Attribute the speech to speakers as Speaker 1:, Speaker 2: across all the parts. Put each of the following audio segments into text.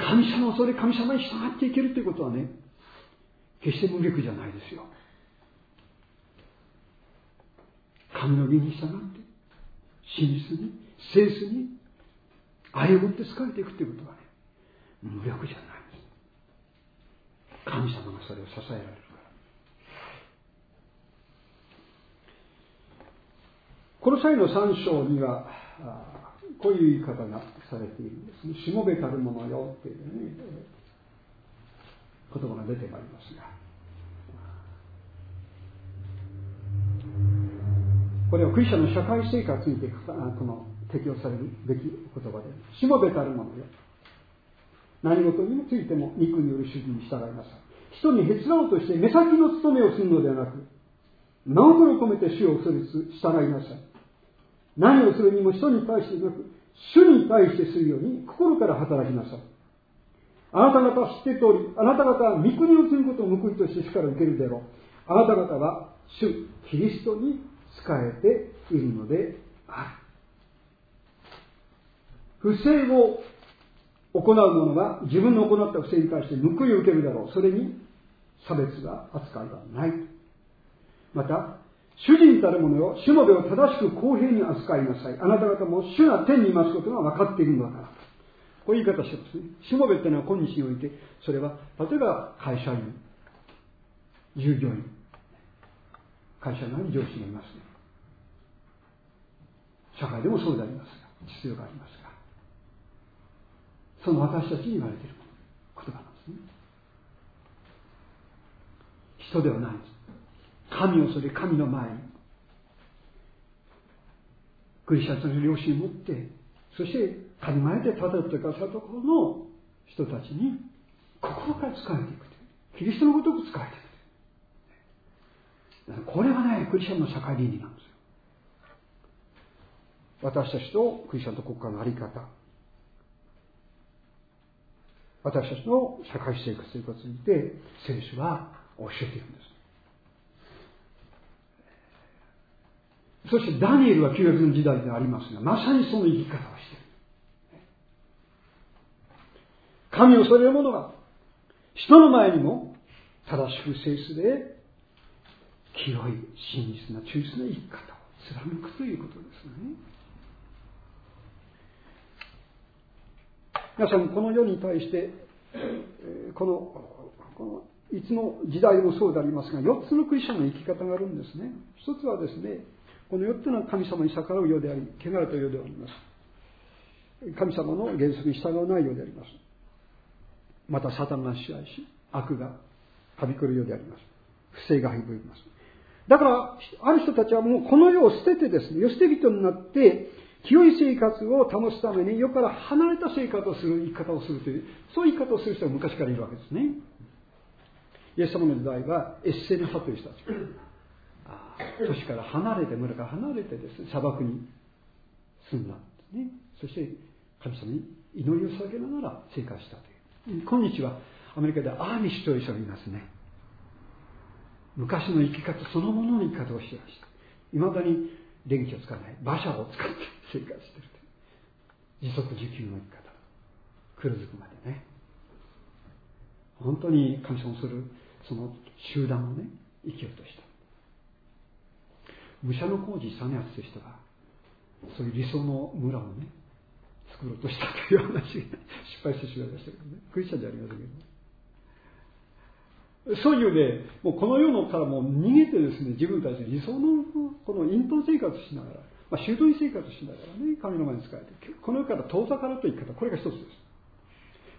Speaker 1: 神様を恐れ神様に従っていけるということはね、決して無力じゃないですよ。神の義に従って真実に誠実に愛を持って仕えていくということはね、無力じゃないです。神様がそれを支えられるから。この際の3章にはこういう言い方がされているんですね。しもべたるものよっていうね、言葉が出てまいりますが、これはクリスチャンの社会生活にてこの適用されるべき言葉で、しもべたるものよ、何事にもついても肉による主義に従いなさい。人にへつらおうとして目先の務めをするのではなく、真心を込めて主を恐れつつ従いなさい。何をするにも人に対してなく、主に対してするように心から働きなさい。あなた方は知っている通り、あなた方は御国を継ぐことを報いとして主から受けるであろう。あなた方は主キリストに仕えているのである。不正を行う者は自分の行った不正に対して報いを受けるだろう。それに差別は扱いはない。また主人たる者よ、しもべを正しく公平に扱いなさい。あなた方も主が天にいますことが分かっているのだから。こういう言い方してますね。しもべっていうのは今日において、それは例えば会社員、従業員、会社内に上司がいますね。社会でもそうでありますが、秩序がありますが、その私たちに言われている言葉なんですね。人ではないんです。神を恐れ神の前にクリスチャンの良心を持って、そして神前で立ってくださったところの人たちに心から仕えていくという、キリストのごとく仕えていくという、これがねクリスチャンの社会倫理なんですよ。私たちとクリスチャンと国家の在り方、私たちの社会生活ということについて聖書は教えているんです。そしてダニエルは旧約の時代でありますが、まさにその生き方をしている。神を恐れる者が人の前にも正しく誠実で清い真実な忠実な生き方を貫くということですね。皆さん、この世に対してこのいつの時代もそうでありますが、4つのクリスチャンの生き方があるんですね。一つはですね、この4つの神様に逆らうようであり、汚れたようであります。神様の原則に従わないようであります。またサタンが支配し、悪がはびこるようであります。不正がはびこります。だからある人たちはもうこの世を捨ててですね、世捨て人になって清い生活を保つために世から離れた生活をする、生き方をするという、そういう生き方をする人が昔からいるわけですね。イエス様の時代はエッセネ派という人たち、都市から離れて、村から離れてですね、砂漠に住んだんですね。そして神様に祈りを捧げながら生活したという。今日はアメリカでアーミッシュという人がいますね。昔の生き方そのものの生き方をしていました。いまだに電気を使わない馬車を使って生活しているという自足自給の生き方、黒ずくまでね、本当に神様をするその集団をね生きようとした。武者の工事実篤という人がそういう理想の村をね作ろうとしたという話が失敗してしまいましたけどね、クリスチャンじゃありませんけどね。そういうね、もうこの世のからも逃げてですね、自分たちの理想のこの隠遁生活しながら、修道院生活しながらね、神の前に仕えて、この世から遠ざかるという生き方、これが一つです。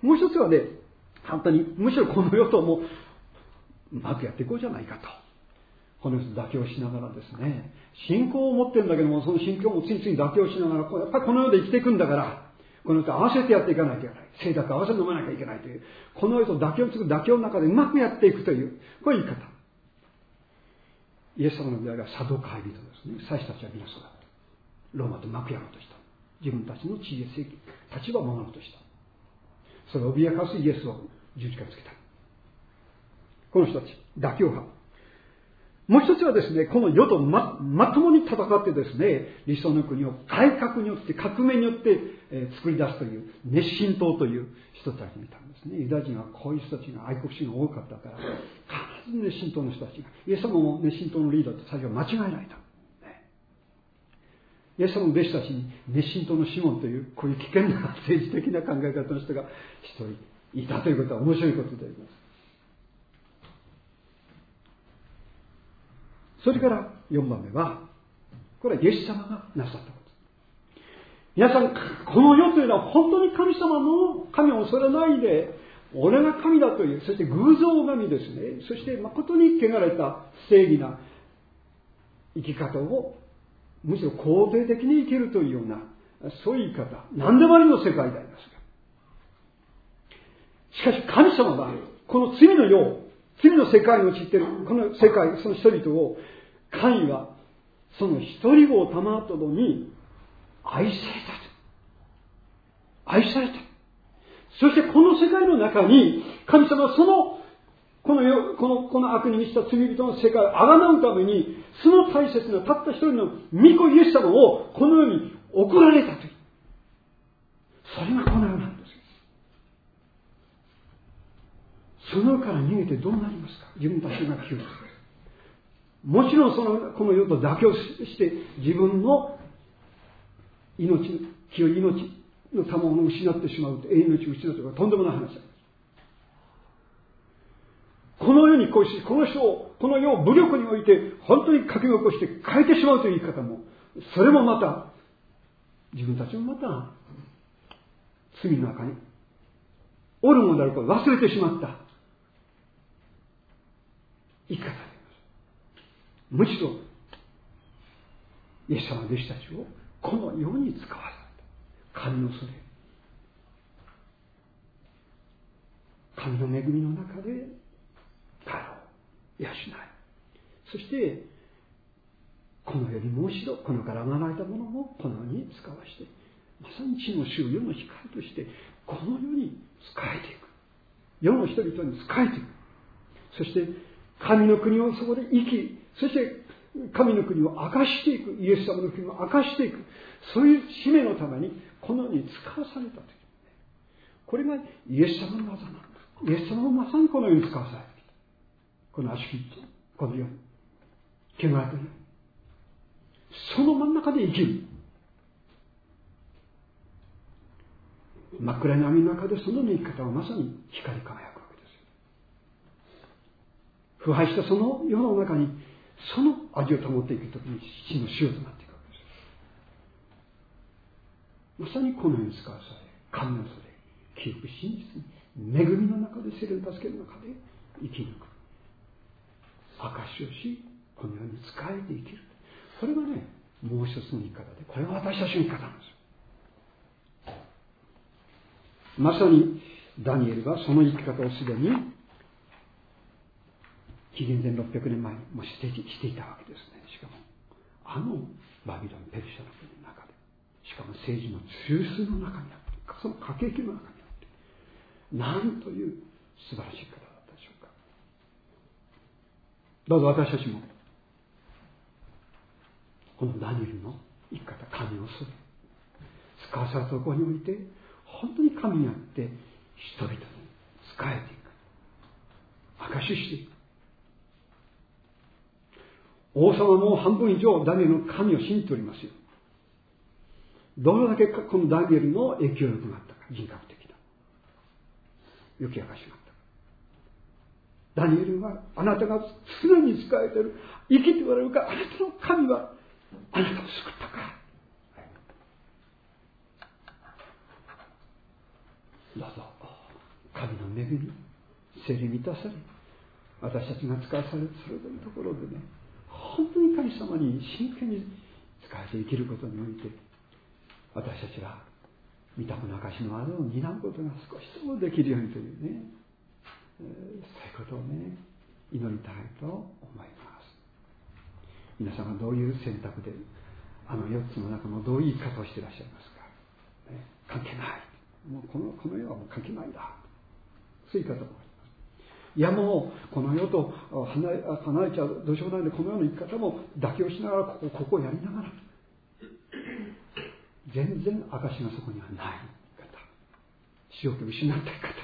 Speaker 1: もう一つはね、本当にむしろこの世ともうまくやっていこうじゃないかと。この人妥協しながらですね、信仰を持ってるんだけども、その信仰もついつい妥協しながら、やっぱりこの世で生きていくんだから、この人合わせてやっていかないといけない。清濁合わせて飲まなきゃいけないという、この世と妥協する妥協の中でうまくやっていくという、こういう言い方。イエス様の時代はサドカイ人ですね。祭司たちは皆そうだった。ローマとうまくやろうとした。自分たちの地位立場を守ろうとした。それを脅かすイエスを十字架につけた。この人たち、妥協派。 もう一つはですね、この世とまともに戦ってですね、理想の国を改革によって、革命によって、作り出すという熱心党という人たちがいたんですね。ユダヤ人はこういう人たちが愛国心が多かったから、必ず熱心党の人たちが、イエス様も熱心党のリーダーと最初は間違えられた。イエス様の弟子たちに熱心党のシモンというこういう危険な政治的な考え方の人が一人いたということは面白いことであります。それから4番目は、これはイエス様がなさったこと。皆さん、この世というのは本当に神様の神を恐れないで、俺が神だという、そして偶像神ですね。そして誠に汚れた正義な生き方を、むしろ肯定的に生きるというような、そういう生き方、何でもありの世界でありますが。しかし神様は、この罪の世、罪の世界に陥っている、この世界、その人々を、神は、その一人子をたまとどに愛されたと。愛された。そしてこの世界の中に、神様はその、この悪に満ちた罪人の世界を贖うために、その大切なたった一人の御子イエス様をこの世に送られたという。それがこの世なんですよ。その世から逃げてどうなりますか？自分たちが窮屈です。もちろんこの世と妥協して自分の命、清い命の賜物を失ってしまうと、永遠の命を失うというのはとんでもない話だ。この世にこうし、この世を武力において本当に書き起こして変えてしまうという言い方も、それもまた、自分たちもまた、罪の中に、おるものであることを忘れてしまった言い方であります。むしろ、イエス様の弟子たちをこの世に使わせた。神のそれ。神の恵みの中で、彼を養い、そしてこの世にもう一度このから生まれたものもこの世に使わしてまさに地の周世の光としてこの世に仕えていく、世の人々に仕えていく、そして神の国をそこで生き、そして神の国を明かしていく、イエス様の国を明かしていく、そういう使命のためにこの世に使わされたという、これがイエス様の技なんです。イエス様もまさにこの世に使わされた。この悪しき、この世に、汚れた世に、その真ん中で生きる。真っ暗闇の中でその生き方はまさに光り輝くわけですよ。腐敗したその世の中に、その味を保っていくときに死の塩となっていくわけです。まさにこのように使わされ、神のそれ、清く真実に、恵みの中で、聖霊の助けの中で生き抜く。証しをし、このように仕えて生きる。これがね、もう一つの生き方で、これが私たちの生き方なんですよ。まさに、ダニエルはその生き方をすでに、紀元前600年前にもしていたわけですね。しかも、バビロン、ペルシャの国の中で、しかも政治の中枢の中にあって、その駆け引きの中にあって、なんという素晴らしい方だったでしょうか。どうぞ私たちもこのダニエルの生き方、神を恐れ使わされたところにおいて本当に神にあって人々に仕えていく、証ししていく。王様も半分以上ダニエルの神を信じておりますよ。どれだけこのダニエルの影響力があったか、人格的な良き証があった。ダニエルはあなたが常に仕えている、生きておられるか、あなたの神はあなたを救ったか。どうぞ神の恵み、聖霊に満たされ、私たちが使わされるそれぞれのところでね、本当に神様に真剣に仕えて生きることにおいて、私たちは御霊の証の技を担うことが少しでもできるようにというね、そういうことをね、祈りたいと思います。皆さんはどういう選択で、4つの中のどういう生き方をしていらっしゃいますか、ね、関係ない。もうこの世はもう関係ないんだ。そういう言い方もあります。 いやもうこの世と離れちゃうどうしようもないので、この世の生き方も妥協しながらここをやりながら、全然証がそこにはない方、仕置きを失った方、